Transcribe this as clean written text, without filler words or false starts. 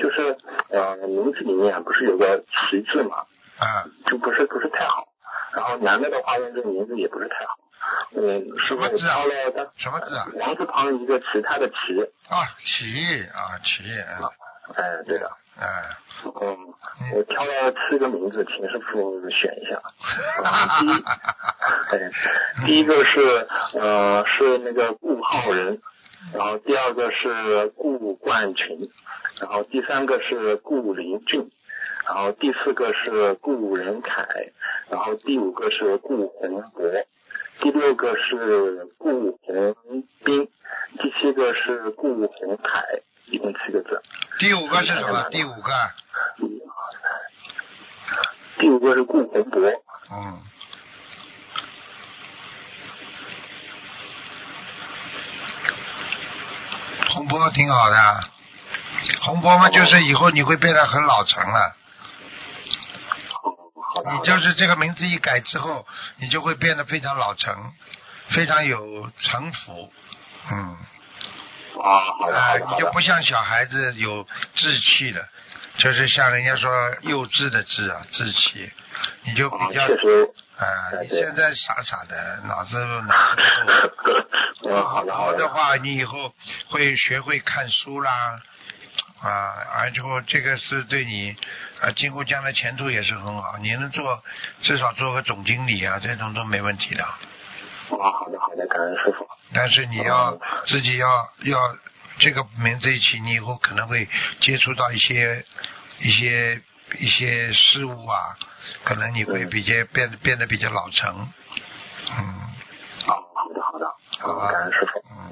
就是名字里面不是有个奇字嘛，就不是太好。然后男的的话用这个名字也不是太好。 什么字啊？什么字啊？ 王字旁一个其他的其。 奇。 对的。我挑了4个名字，请师傅选一下。第一个是那个顾浩仁，然后第二个是顾冠群，然后第3个是顾林俊，然后第4个是顾仁凯，然后第5个是顾洪博，第6个是顾洪斌，第7个是顾洪凯，一共7个字。 第5个是什么？第5 个是顾洪博。 洪博挺好的，洪博嘛，就是以后你会变得很老成了。你就是这个名字一改之后，你就会变得非常老成，非常有城府。你就不像小孩子有志气了，就是像人家说幼稚的稚啊，志气，你就比较你现在傻傻的，脑子不够。好的话，你以后会学会看书啦，而且这个是对你今后将来前途也是很好。你能至少做个总经理啊，这种都没问题的。 好的，感恩师傅。 但是你要自己要这个名字一起，你以后可能会接触到一些事物啊，可能你会变得比较老成。 好的，感恩师傅。